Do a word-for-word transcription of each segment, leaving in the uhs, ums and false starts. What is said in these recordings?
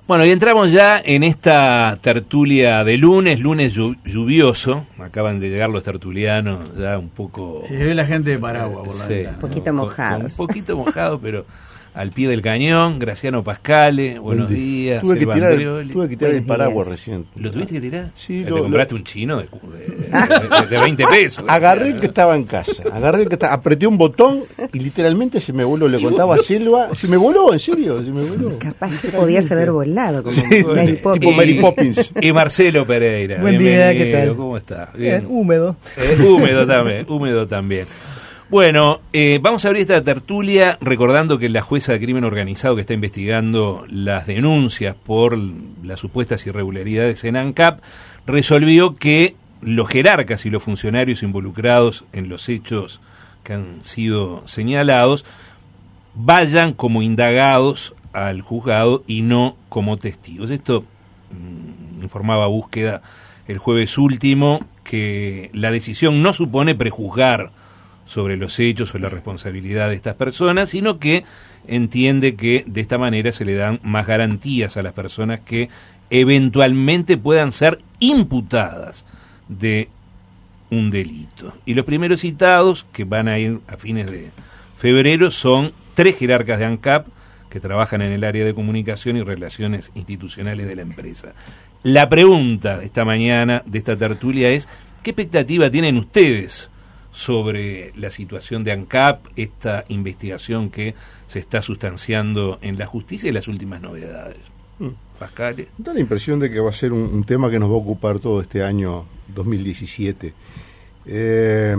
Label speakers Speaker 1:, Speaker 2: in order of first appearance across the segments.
Speaker 1: Bueno, y entramos ya en esta tertulia de lunes, lunes lluvioso. Acaban de llegar los tertulianos ya un poco...
Speaker 2: Se ve la gente de paraguas por la
Speaker 1: sí,
Speaker 2: ventana.
Speaker 3: Un poquito
Speaker 1: ¿no?
Speaker 3: mojados.
Speaker 1: Un poquito mojados, pero al pie del cañón. Graciano Pascale, buenos días.
Speaker 4: Tuve que
Speaker 1: Selva
Speaker 4: tirar,
Speaker 1: Andreoli.
Speaker 4: tuve que tirar el
Speaker 3: Buenos
Speaker 4: paraguas
Speaker 3: días.
Speaker 4: recién.
Speaker 1: ¿Lo tuviste que tirar?
Speaker 4: Sí,
Speaker 1: Te
Speaker 4: lo-
Speaker 1: compraste
Speaker 4: lo-
Speaker 1: un chino de, de, de, de veinte pesos.
Speaker 4: Agarré el que estaba en casa, agarré el que estaba, apreté un botón y literalmente se me voló, le contaba a Selva, se me voló, en serio, se me voló.
Speaker 3: Capaz que podías haber volado como
Speaker 4: Sí,
Speaker 3: Mary
Speaker 4: tipo
Speaker 3: Poppins.
Speaker 4: Mary Poppins.
Speaker 1: Y Marcelo Pereira.
Speaker 5: Buen día, ¿qué
Speaker 1: bienvenido,
Speaker 5: tal?
Speaker 1: ¿Cómo está?
Speaker 5: Bien, húmedo.
Speaker 1: Eh, húmedo también, húmedo también. Bueno, eh, vamos a abrir esta tertulia recordando que la jueza de crimen organizado que está investigando las denuncias por las supuestas irregularidades en ANCAP resolvió que los jerarcas y los funcionarios involucrados en los hechos que han sido señalados vayan como indagados al juzgado y no como testigos. Esto mmm, informaba Búsqueda el jueves último, que la decisión no supone prejuzgar sobre los hechos o la responsabilidad de estas personas, sino que entiende que de esta manera se le dan más garantías a las personas que eventualmente puedan ser imputadas de un delito. Y los primeros citados, que van a ir a fines de febrero, son tres jerarcas de ANCAP que trabajan en el área de comunicación y relaciones institucionales de la empresa. La pregunta esta mañana de esta tertulia es: ¿qué expectativa tienen ustedes sobre la situación de ANCAP, esta investigación que se está sustanciando en la justicia y las últimas novedades?
Speaker 4: Mm.
Speaker 1: Pascale.
Speaker 4: Da la impresión de que va a ser un, un tema que nos va a ocupar todo este año dos mil diecisiete. Eh,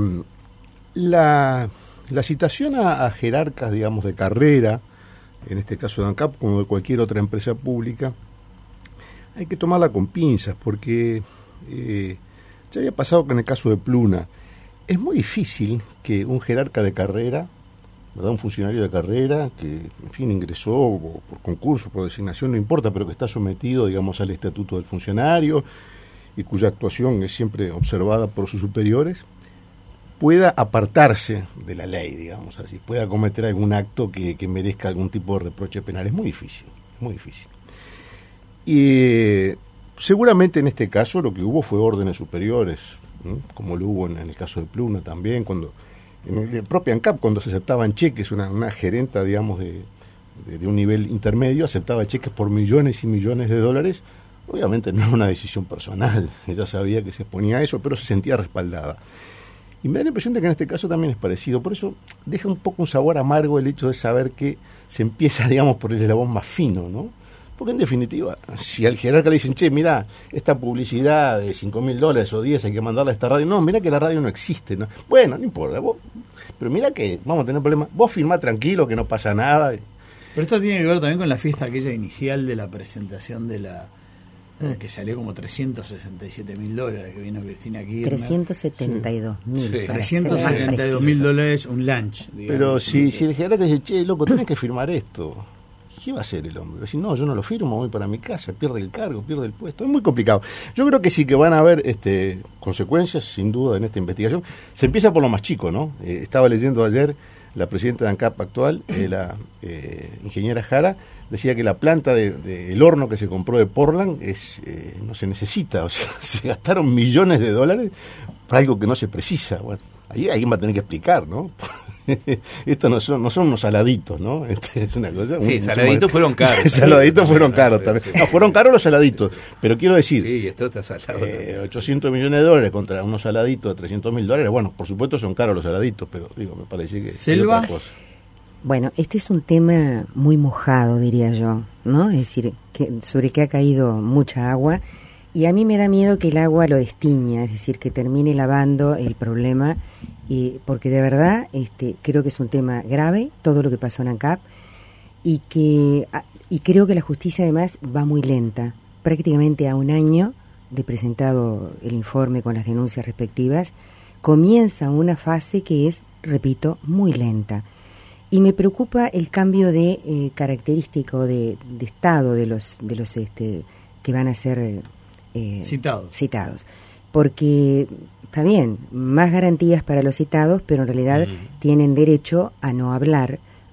Speaker 4: la, la citación a, a jerarcas, digamos, de carrera, en este caso de ANCAP, como de cualquier otra empresa pública, hay que tomarla con pinzas, porque eh, ya había pasado con el caso de Pluna. Es muy difícil que un jerarca de carrera, ¿verdad? Un funcionario de carrera que, en fin, ingresó por concurso, por designación, no importa, pero que está sometido, digamos, al estatuto del funcionario y cuya actuación es siempre observada por sus superiores, pueda apartarse de la ley, digamos así, pueda cometer algún acto que, que merezca algún tipo de reproche penal. Es muy difícil, es muy difícil. Y eh, seguramente en este caso lo que hubo fue órdenes superiores, ¿no? Como lo hubo en, en el caso de Pluna también, cuando en el propio ANCAP, cuando se aceptaban cheques, una, una gerenta, digamos, de, de, de un nivel intermedio, aceptaba cheques por millones y millones de dólares. Obviamente no era una decisión personal, ella sabía que se exponía a eso, pero se sentía respaldada. Y me da la impresión de que en este caso también es parecido, por eso deja un poco un sabor amargo el hecho de saber que se empieza, digamos, por el eslabón más fino, ¿no? Porque en definitiva, si al jerarca le dicen, che, mira, esta publicidad de cinco mil dólares o diez hay que mandarla a esta radio, no, mira que la radio no existe, ¿no? Bueno, no importa, vos, pero mira que vamos a tener problemas, vos firmá tranquilo que no pasa nada.
Speaker 2: Pero esto tiene que ver también con la fiesta aquella inicial de la presentación de la... Eh, que salió como trescientos sesenta y siete mil dólares, que vino Cristina Kirchner.
Speaker 3: trescientos setenta y dos mil.
Speaker 1: Sí.
Speaker 2: trescientos setenta y dos mil dólares, un lunch. Digamos.
Speaker 4: Pero si, si el jerarca dice, che, loco, tenés que firmar esto, ¿qué va a hacer el hombre? Si no, yo no lo firmo, voy para mi casa, pierde el cargo, pierde el puesto. Es muy complicado. Yo creo que sí que van a haber este, consecuencias, sin duda, en esta investigación. Se empieza por lo más chico, ¿no? Eh, estaba leyendo ayer, la presidenta de ANCAP actual, eh, la eh, ingeniera Jara, decía que la planta del de, de, horno que se compró de Portland es eh, no se necesita, o sea, se gastaron millones de dólares para algo que no se precisa. Bueno, ahí alguien va a tener que explicar, ¿no? Estos no son, no son unos saladitos, ¿no? Este es una cosa.
Speaker 1: Sí,
Speaker 4: un,
Speaker 1: saladitos
Speaker 4: más...
Speaker 1: fueron caros.
Speaker 4: saladitos fueron caros también. No, fueron caros los saladitos, pero quiero decir,
Speaker 1: sí, esto está salado.
Speaker 4: Eh, ochocientos millones de dólares contra unos saladitos de trescientos mil dólares. Bueno, por supuesto son caros los saladitos, pero digo, me parece que
Speaker 2: ¿Selva?
Speaker 4: es otra cosa.
Speaker 3: Bueno, este es un tema muy mojado, diría yo, ¿no? Es decir, que sobre el que ha caído mucha agua, y a mí me da miedo que el agua lo destiña, es decir, que termine lavando el problema, y porque de verdad este, creo que es un tema grave, todo lo que pasó en ANCAP, y que y creo que la justicia además va muy lenta, prácticamente a un año de presentado el informe con las denuncias respectivas, comienza una fase que es, repito, muy lenta. Y me preocupa el cambio de eh, característico de, de estado de los de los este que van a ser eh,
Speaker 2: citados.
Speaker 3: citados. Porque está bien, más garantías para los citados, pero en realidad mm. tienen derecho a no hablar,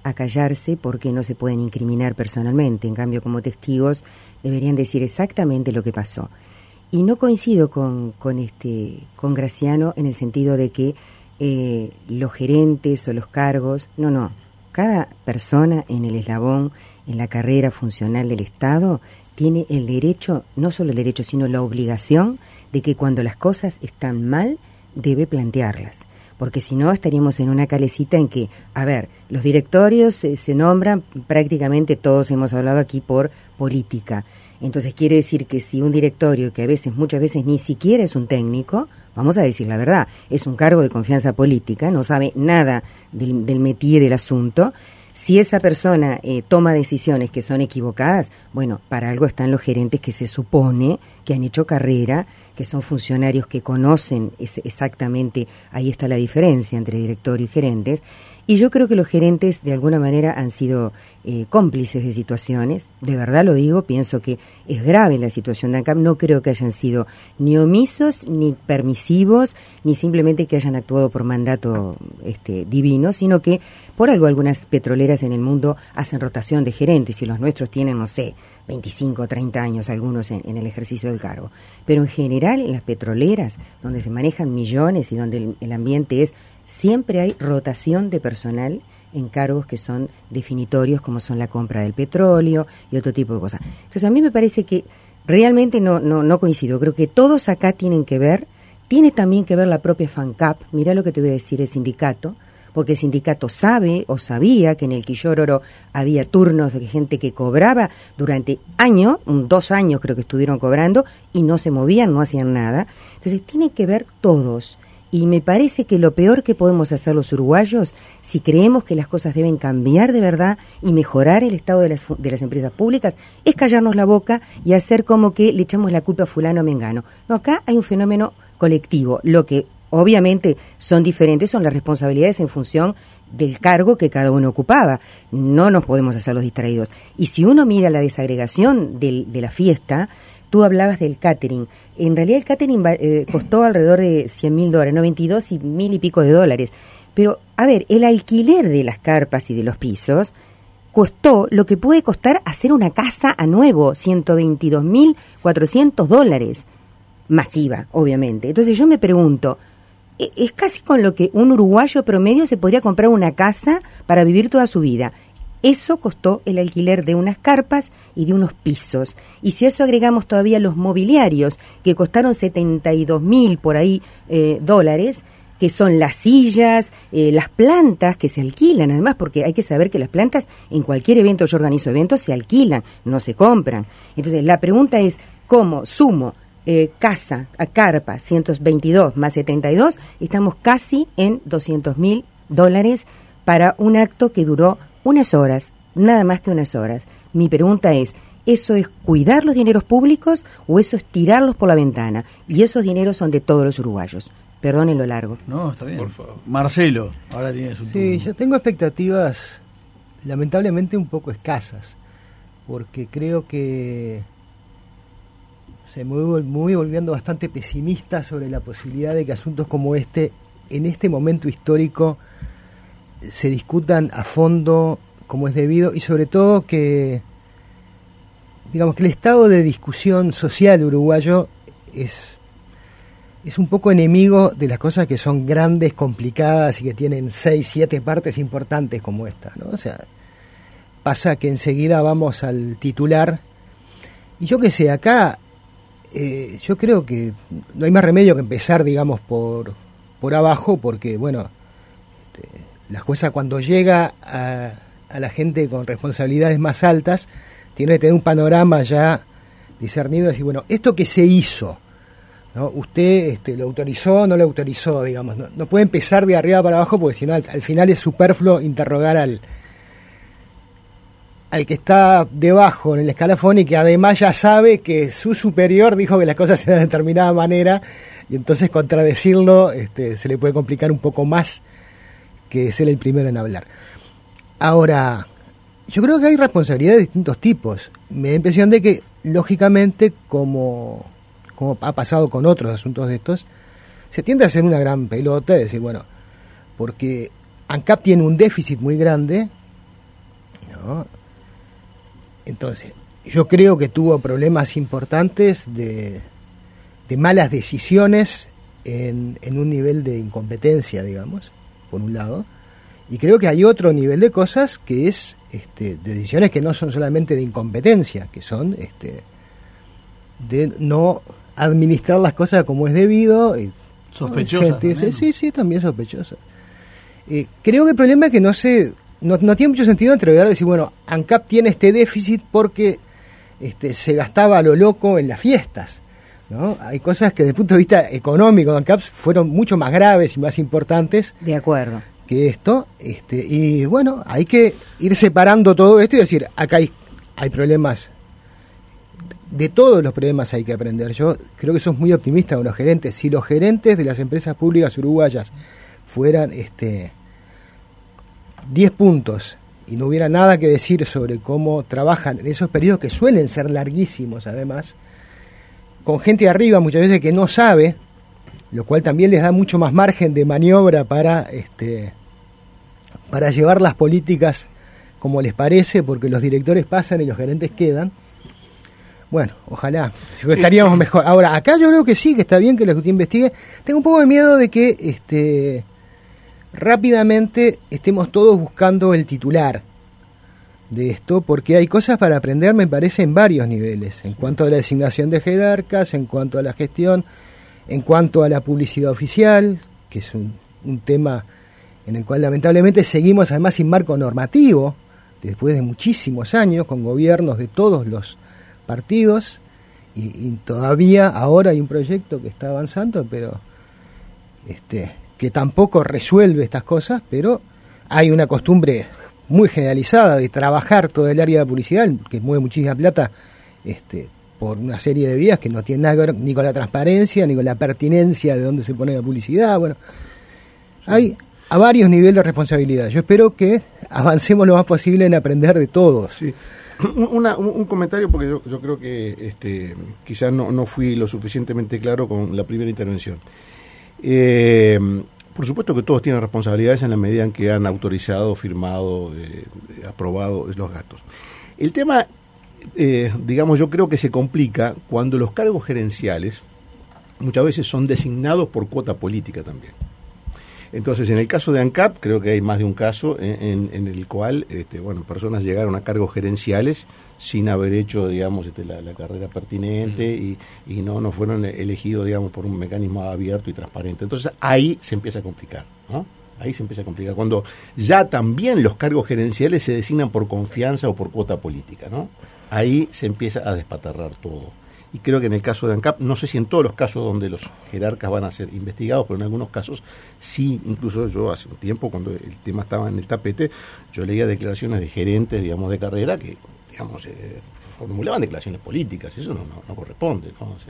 Speaker 3: a callarse porque no se pueden incriminar personalmente. En cambio, como testigos, deberían decir exactamente lo que pasó. Y no coincido con, con, este, con Graciano en el sentido de que eh, los gerentes o los cargos, no, no, cada persona en el eslabón, en la carrera funcional del Estado, tiene el derecho, no solo el derecho, sino la obligación de que cuando las cosas están mal, debe plantearlas. Porque si no, estaríamos en una calecita en que, a ver, los directorios eh, se nombran, prácticamente todos hemos hablado aquí, por política. Entonces quiere decir que si un directorio, que a veces, muchas veces ni siquiera es un técnico, vamos a decir la verdad, es un cargo de confianza política, no sabe nada del, del métier del asunto, si esa persona eh, toma decisiones que son equivocadas, bueno, para algo están los gerentes que se supone que han hecho carrera, que son funcionarios que conocen es, exactamente, ahí está la diferencia entre directorio y gerentes. Y yo creo que los gerentes de alguna manera han sido eh, cómplices de situaciones, de verdad lo digo, pienso que es grave la situación de ANCAP, no creo que hayan sido ni omisos, ni permisivos, ni simplemente que hayan actuado por mandato este, divino, sino que por algo algunas petroleras en el mundo hacen rotación de gerentes y los nuestros tienen, no sé, veinticinco o treinta años algunos en, en el ejercicio del cargo. Pero en general en las petroleras, donde se manejan millones y donde el, el ambiente es... Siempre hay rotación de personal en cargos que son definitorios, como son la compra del petróleo y otro tipo de cosas. Entonces, a mí me parece que realmente no, no, no coincido. Creo que todos acá tienen que ver, tiene también que ver la propia FANCAP. Mirá lo que te voy a decir el sindicato, porque el sindicato sabe o sabía que en el Quillororo había turnos de gente que cobraba durante años, dos años creo que estuvieron cobrando, y no se movían, no hacían nada. Entonces, tienen que ver todos. Y me parece que lo peor que podemos hacer los uruguayos, si creemos que las cosas deben cambiar de verdad y mejorar el estado de las, de las empresas públicas, es callarnos la boca y hacer como que le echamos la culpa a fulano o mengano. No, acá hay un fenómeno colectivo. Lo que obviamente son diferentes son las responsabilidades en función del cargo que cada uno ocupaba. No nos podemos hacer los distraídos. Y si uno mira la desagregación del, de la fiesta... Tú hablabas del catering. En realidad el catering eh, costó alrededor de cien mil dólares, noventa y dos y mil y pico de dólares. Pero, a ver, el alquiler de las carpas y de los pisos costó lo que puede costar hacer una casa a nuevo, ciento veintidós mil cuatrocientos dólares. Masiva, obviamente. Entonces yo me pregunto, es casi con lo que un uruguayo promedio se podría comprar una casa para vivir toda su vida. Eso costó el alquiler de unas carpas y de unos pisos. Y si a eso agregamos todavía los mobiliarios, que costaron setenta y dos mil por ahí eh, dólares, que son las sillas, eh, las plantas que se alquilan, además, porque hay que saber que las plantas, en cualquier evento, yo organizo eventos, se alquilan, no se compran. Entonces, la pregunta es, ¿cómo sumo eh, casa a carpa, ciento veintidós más setenta y dos? Estamos casi en doscientos mil dólares para un acto que duró unas horas, nada más que unas horas. Mi pregunta es, ¿eso es cuidar los dineros públicos o eso es tirarlos por la ventana? Y esos dineros son de todos los uruguayos. Perdonen lo largo.
Speaker 2: No, está bien. Por favor. Marcelo, ahora tienes un
Speaker 5: Sí,
Speaker 2: turno.
Speaker 5: yo tengo expectativas lamentablemente un poco escasas, porque creo que se me voy, me voy volviendo bastante pesimista sobre la posibilidad de que asuntos como este, en este momento histórico, se discutan a fondo como es debido, y sobre todo que digamos que el estado de discusión social uruguayo es es un poco enemigo de las cosas que son grandes, complicadas y que tienen seis, siete partes importantes como esta, ¿no? O sea, pasa que enseguida vamos al titular y yo qué sé, acá eh, yo creo que no hay más remedio que empezar, digamos, por por abajo, porque bueno, la jueza cuando llega a, a la gente con responsabilidades más altas tiene que tener un panorama ya discernido y decir, bueno, esto que se hizo, ¿no? Usted este, lo autorizó, no lo autorizó, digamos, no, no puede empezar de arriba para abajo porque si no al, al final es superfluo interrogar al al que está debajo en el escalafón y que además ya sabe que su superior dijo que las cosas eran de determinada manera y entonces contradecirlo este, se le puede complicar un poco más que ser el primero en hablar. Ahora, yo creo que hay responsabilidades de distintos tipos. Me da la impresión de que, lógicamente, como, como ha pasado con otros asuntos de estos, se tiende a hacer una gran pelota, es decir, bueno, porque ANCAP tiene un déficit muy grande ¿no? Entonces, yo creo que tuvo problemas importantes de, de malas decisiones en, en un nivel de incompetencia, digamos, por un lado, y creo que hay otro nivel de cosas que es este, de decisiones que no son solamente de incompetencia, que son este, de no administrar las cosas como es debido. Y,
Speaker 2: sospechosas.
Speaker 5: ¿no? Sí, sí, sí, también sospechosas. Eh, creo que el problema es que no se, no, no tiene mucho sentido entrever y decir, bueno, ANCAP tiene este déficit porque este, se gastaba a lo loco en las fiestas, ¿no? Hay cosas que desde el punto de vista económico de ANCAP fueron mucho más graves y más importantes.
Speaker 3: De acuerdo.
Speaker 5: Que esto, este, y bueno, hay que ir separando todo esto y decir, acá hay, hay problemas, de todos los problemas hay que aprender. Yo creo que sos muy optimista con los gerentes. Si los gerentes de las empresas públicas uruguayas fueran este diez puntos y no hubiera nada que decir sobre cómo trabajan en esos periodos que suelen ser larguísimos además, con gente de arriba muchas veces que no sabe, lo cual también les da mucho más margen de maniobra para este para llevar las políticas como les parece, porque los directores pasan y los gerentes quedan. Bueno, ojalá, estaríamos mejor. Ahora, acá yo creo que sí, que está bien que la Justicia investigue. Tengo un poco de miedo de que este rápidamente estemos todos buscando el titular de esto, porque hay cosas para aprender, me parece, en varios niveles, en cuanto a la designación de jerarcas, en cuanto a la gestión, en cuanto a la publicidad oficial, que es un, un tema en el cual lamentablemente seguimos además sin marco normativo, después de muchísimos años, con gobiernos de todos los partidos, y, y todavía ahora hay un proyecto que está avanzando, pero este que tampoco resuelve estas cosas, pero hay una costumbre muy generalizada de trabajar todo el área de publicidad, que mueve muchísima plata, este por una serie de vías que no tienen nada que ver ni con la transparencia, ni con la pertinencia de dónde se pone la publicidad. Bueno, hay a varios niveles de responsabilidad. Yo espero que avancemos lo más posible en aprender de todos.
Speaker 4: Sí. Una, un, un comentario, porque yo, yo creo que este, quizás no, no fui lo suficientemente claro con la primera intervención. Eh, por supuesto que todos tienen responsabilidades en la medida en que han autorizado, firmado, eh, aprobado los gastos. El tema, eh, digamos, yo creo que se complica cuando los cargos gerenciales muchas veces son designados por cuota política también. Entonces, en el caso de ANCAP, creo que hay más de un caso en, en, en el cual este, bueno, personas llegaron a cargos gerenciales sin haber hecho, digamos, este, la, la carrera pertinente y, y no, no fueron elegidos, digamos, por un mecanismo abierto y transparente. Entonces, ahí se empieza a complicar, ¿no? Ahí se empieza a complicar. Cuando ya también los cargos gerenciales se designan por confianza o por cuota política, ¿no? Ahí se empieza a despatarrar todo. Y creo que en el caso de ANCAP, no sé si en todos los casos donde los jerarcas van a ser investigados, pero en algunos casos sí, incluso yo hace un tiempo, cuando el tema estaba en el tapete, yo leía declaraciones de gerentes, digamos, de carrera que, digamos, eh, formulaban declaraciones políticas, eso no, no, no corresponde, ¿no? O sea,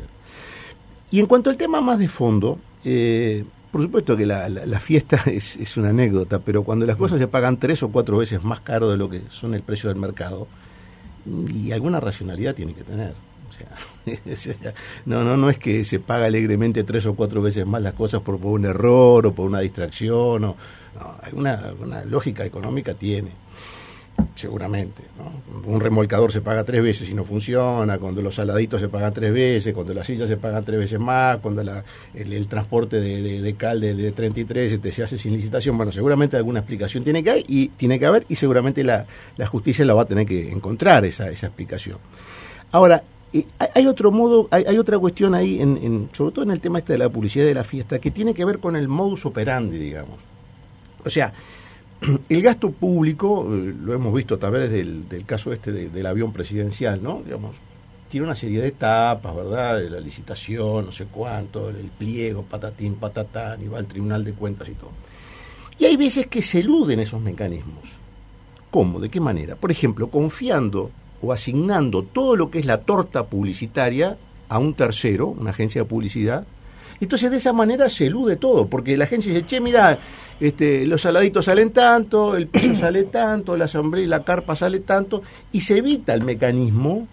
Speaker 4: y en cuanto al tema más de fondo, eh, por supuesto que la, la, la fiesta es, es una anécdota, pero cuando las cosas se pagan tres o cuatro veces más caro de lo que son el precio del mercado, y alguna racionalidad tiene que tener. O sea, no, no, no es que se paga alegremente tres o cuatro veces más las cosas por, por un error o por una distracción. O, no, alguna, alguna lógica económica tiene, seguramente, ¿no? Un remolcador se paga tres veces y no funciona, cuando los saladitos se pagan tres veces, cuando las sillas se pagan tres veces más, cuando la, el, el transporte de, de, de cal de, de treinta y tres este, se hace sin licitación. Bueno, seguramente alguna explicación tiene que haber y, tiene que haber, y seguramente la, la justicia la va a tener que encontrar esa, esa explicación. Ahora, Eh, hay otro modo, hay, hay otra cuestión ahí, en, en, sobre todo en el tema este de la publicidad de la fiesta, que tiene que ver con el modus operandi, digamos. O sea, el gasto público, eh, lo hemos visto a través del, del caso este de, del avión presidencial, ¿no? Digamos, tiene una serie de etapas, ¿verdad? De la licitación, no sé cuánto, el pliego, patatín, patatán, y va al Tribunal de Cuentas y todo. Y hay veces que se eluden esos mecanismos. ¿Cómo? ¿De qué manera? Por ejemplo, confiando o asignando todo lo que es la torta publicitaria a un tercero, una agencia de publicidad. Entonces de esa manera se elude todo, porque la agencia dice, che, mirá, este, los saladitos salen tanto, el piso sale tanto, la sombrilla, la carpa sale tanto, y se evita el mecanismo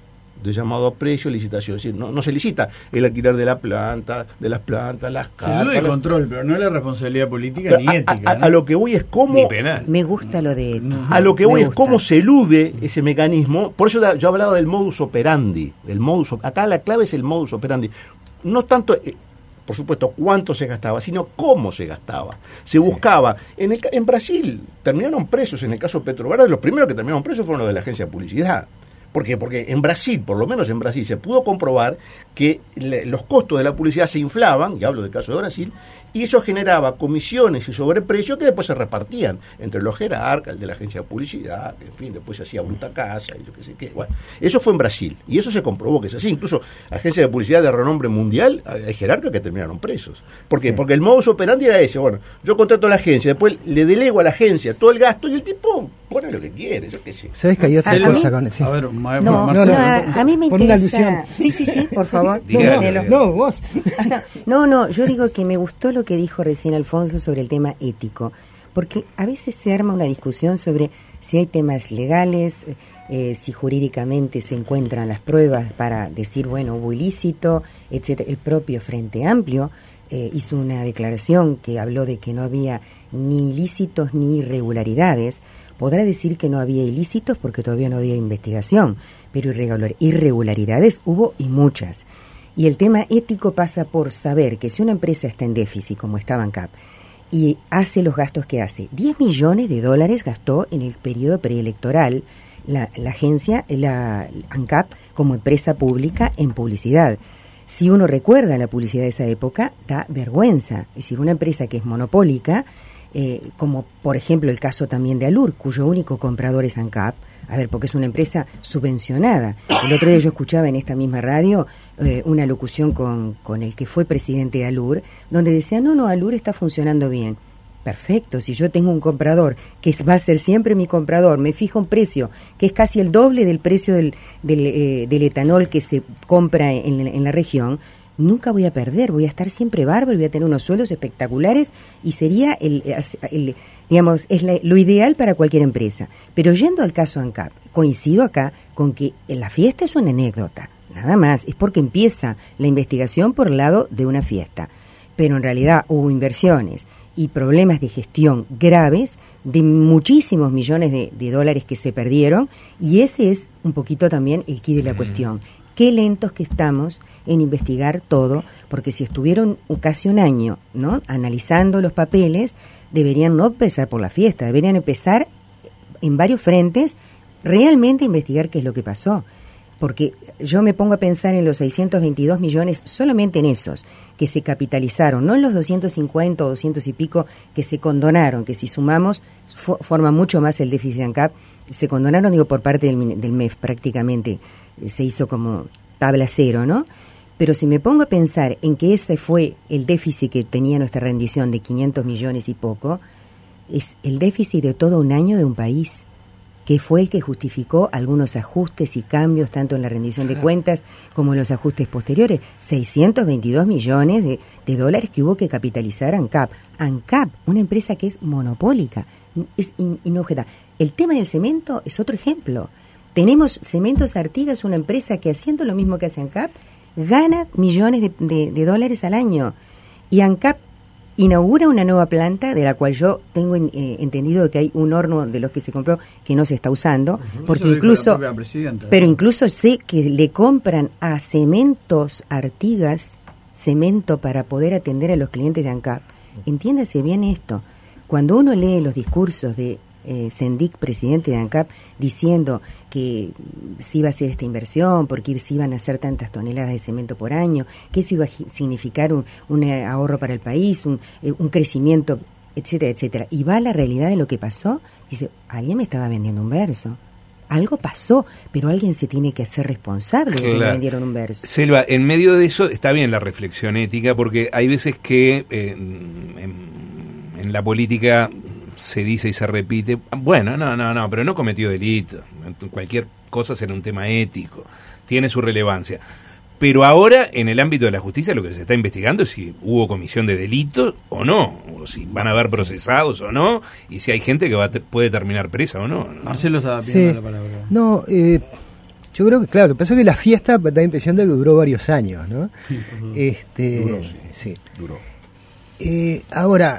Speaker 4: de llamado a precio, licitación. Es decir, no, no se licita el alquiler de la planta, de las plantas, las cartas.
Speaker 2: Se duda de control, pero no la responsabilidad política
Speaker 4: pero
Speaker 2: ni
Speaker 4: a,
Speaker 2: ética.
Speaker 4: A,
Speaker 2: ¿no?
Speaker 4: a lo que voy es cómo...
Speaker 1: Ni penal.
Speaker 3: Me gusta lo de...
Speaker 4: A lo que voy
Speaker 3: Me
Speaker 4: es
Speaker 3: gusta.
Speaker 4: cómo se elude ese mecanismo. Por eso yo hablaba del modus operandi. El modus, acá la clave es el modus operandi. No tanto... Eh, por supuesto, cuánto se gastaba, sino cómo se gastaba. Se buscaba. En, el, en Brasil terminaron presos, en el caso de Petrobras, los primeros que terminaron presos fueron los de la agencia de publicidad. ¿Por qué? Porque en Brasil, por lo menos en Brasil, se pudo comprobar que le, los costos de la publicidad se inflaban, y hablo del caso de Brasil, y eso generaba comisiones y sobreprecios que después se repartían entre los jerarcas, el de la agencia de publicidad, que en fin, después se hacía bruta casa y yo qué sé qué. Bueno, eso fue en Brasil, y eso se comprobó que es así. Incluso agencias de publicidad de renombre mundial, hay jerarcas que terminaron presos. ¿Por qué? Sí. Porque el modus operandi era ese. Bueno, yo contrato a la agencia, después le delego a la agencia todo el gasto y el tipo pone lo que quiere, yo qué sé.
Speaker 5: ¿Sabes que hay otra
Speaker 3: ¿A
Speaker 5: cosa
Speaker 3: mí?
Speaker 5: con eso?
Speaker 2: A ver,
Speaker 3: No, no, no, a, a mí me interesa... Sí, sí, sí, por favor.
Speaker 1: Dígale,
Speaker 3: Dígalo.
Speaker 5: No, vos.
Speaker 3: No, no, yo digo que me gustó lo que dijo recién Alfonso sobre el tema ético, porque a veces se arma una discusión sobre si hay temas legales, eh, si jurídicamente se encuentran las pruebas para decir, bueno, hubo ilícito, etcétera. El propio Frente Amplio eh, hizo una declaración que habló de que no había ni ilícitos ni irregularidades. Podrá decir que no había ilícitos porque todavía no había investigación, pero irregular, irregularidades hubo y muchas. Y el tema ético pasa por saber que si una empresa está en déficit, como estaba ANCAP, y hace los gastos que hace, diez millones de dólares gastó en el periodo preelectoral la, la agencia, la ANCAP, como empresa pública en publicidad. Si uno recuerda la publicidad de esa época, da vergüenza. Es decir, una empresa que es monopólica, eh, como por ejemplo el caso también de Alur, cuyo único comprador es ANCAP, a ver, porque es una empresa subvencionada. El otro día yo escuchaba en esta misma radio eh, una locución con, con el que fue presidente de Alur, donde decía, no, no, Alur está funcionando bien. Perfecto, si yo tengo un comprador que va a ser siempre mi comprador, me fija un precio que es casi el doble del precio del, del, eh, del etanol que se compra en, en la región, nunca voy a perder, voy a estar siempre bárbaro, voy a tener unos suelos espectaculares y sería el, el digamos, es la, lo ideal para cualquier empresa. Pero yendo al caso ANCAP, coincido acá con que la fiesta es una anécdota, nada más, es porque empieza la investigación por el lado de una fiesta, pero en realidad hubo inversiones y problemas de gestión graves de muchísimos millones de, de dólares que se perdieron, y ese es un poquito también el quid de la mm. cuestión. Qué lentos que estamos en investigar todo, porque si estuvieron casi un año, ¿no?, analizando los papeles, deberían no empezar por la fiesta, deberían empezar en varios frentes realmente a investigar qué es lo que pasó. Porque yo me pongo a pensar en los seiscientos veintidós millones, solamente en esos, que se capitalizaron, no en los doscientos cincuenta o doscientos y pico que se condonaron, que si sumamos fo- forma mucho más el déficit de ANCAP, se condonaron, digo, por parte del, del M E F prácticamente, eh, se hizo como tabla cero, ¿no? Pero si me pongo a pensar en que ese fue el déficit que tenía nuestra rendición de quinientos millones y poco, es el déficit de todo un año de un país, que fue el que justificó algunos ajustes y cambios tanto en la rendición de cuentas como en los ajustes posteriores. seiscientos veintidós millones de, de dólares que hubo que capitalizar ANCAP. ANCAP, una empresa que es monopólica, es in, inobjetable. El tema del cemento es otro ejemplo. Tenemos Cementos Artigas, una empresa que haciendo lo mismo que hace ANCAP, gana millones de, de, de dólares al año. Y ANCAP inaugura una nueva planta, de la cual yo tengo eh, entendido que hay un horno de los que se compró que no se está usando, uh-huh. porque incluso, pero incluso sé que le compran a Cementos Artigas cemento para poder atender a los clientes de ANCAP. Entiéndase bien esto. Cuando uno lee los discursos de eh, Sendic, presidente de ANCAP, diciendo que se iba a hacer esta inversión porque se iban a hacer tantas toneladas de cemento por año, que eso iba a significar un, un ahorro para el país, un, eh, un crecimiento, etcétera, etcétera. Y va a la realidad de lo que pasó, dice, alguien me estaba vendiendo un verso. Algo pasó, pero alguien se tiene que hacer responsable de que le vendieron un verso.
Speaker 1: Selva, en medio de eso está bien la reflexión ética, porque hay veces que eh, en, en la política se dice y se repite, bueno, no, no, no, pero no cometió delito, cualquier cosa será un tema ético, tiene su relevancia. Pero ahora, en el ámbito de la justicia, lo que se está investigando es si hubo comisión de delito o no, o si van a haber procesados o no, y si hay gente que va a te- puede terminar presa o no. ¿no?
Speaker 2: Marcelo estaba pidiendo
Speaker 5: sí.
Speaker 2: la palabra.
Speaker 5: No, eh, Yo creo que, claro, lo que pasa es que la fiesta da la impresión de que duró varios años, ¿no?
Speaker 4: Uh-huh.
Speaker 5: este,
Speaker 4: Duró, sí.
Speaker 5: sí.
Speaker 4: Duró.
Speaker 5: Eh, ahora,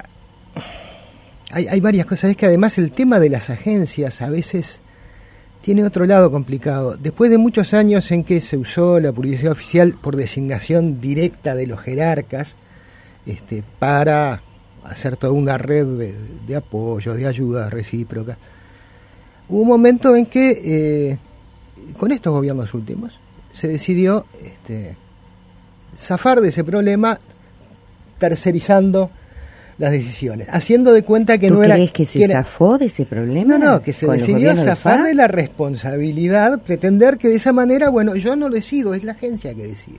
Speaker 5: hay, hay varias cosas. Es que además el tema de las agencias a veces tiene otro lado complicado. Después de muchos años en que se usó la publicidad oficial por designación directa de los jerarcas, este, para hacer toda una red de, de apoyos, de ayudas recíprocas, hubo un momento en que... Eh, con estos gobiernos últimos se decidió este, zafar de ese problema tercerizando las decisiones, haciendo de cuenta que
Speaker 3: ¿Tú
Speaker 5: no era...
Speaker 3: crees que se
Speaker 5: que era,
Speaker 3: zafó de ese problema?
Speaker 5: No, no, que se decidió zafar de la responsabilidad, pretender que de esa manera, bueno, yo no decido, es la agencia que decide.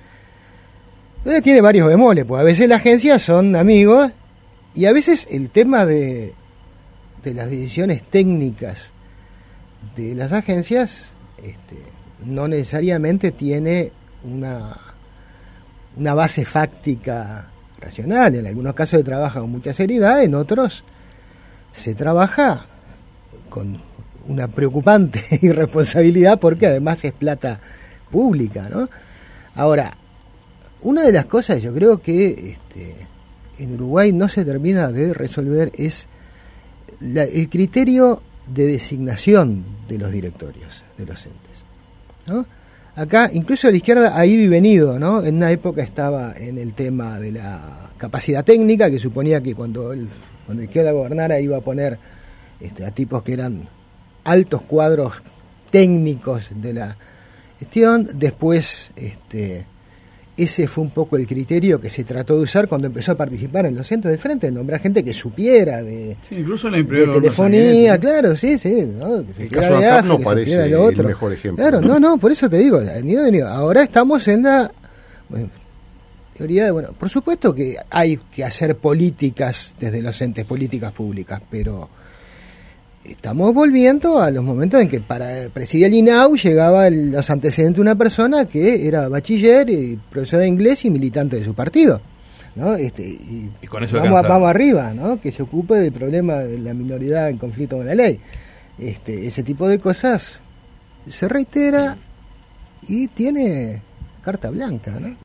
Speaker 5: Entonces tiene varios bemoles, pues a veces las agencias son amigos y a veces el tema de, de las decisiones técnicas de las agencias este, no necesariamente tiene una, una base fáctica racional. En algunos casos se trabaja con mucha seriedad, en otros se trabaja con una preocupante irresponsabilidad porque además es plata pública, ¿no? Ahora, una de las cosas yo creo que este, en Uruguay no se termina de resolver es la, el criterio de designación de los directorios de los entes, ¿no? Acá, incluso la izquierda ha ido y venido, ¿no? En una época estaba en el tema de la capacidad técnica, que suponía que cuando el, cuando la izquierda gobernara iba a poner este, a tipos que eran altos cuadros técnicos de la gestión. Después, este, ese fue un poco el criterio que se trató de usar cuando empezó a participar en los centros del frente, de nombrar gente que supiera de,
Speaker 2: sí, incluso la
Speaker 5: de telefonía, claro, sí, sí, ¿no?
Speaker 4: El caso de acá no parece
Speaker 5: el otro.
Speaker 4: mejor ejemplo.
Speaker 5: Claro, no, no, por eso te digo, venido, venido. Ahora estamos en la bueno, teoría de, bueno, por supuesto que hay que hacer políticas desde los entes, políticas públicas, pero estamos volviendo a los momentos en que para presidir el I N A U llegaba el, los antecedentes de una persona que era bachiller, y profesora de inglés y militante de su partido, ¿no? Este, y
Speaker 1: y con eso
Speaker 5: vamos,
Speaker 1: alcanza.
Speaker 5: vamos arriba, ¿no? Que se ocupe del problema de la minoridad en conflicto con la ley. Este, ese tipo de cosas se reitera y tiene carta blanca, ¿no?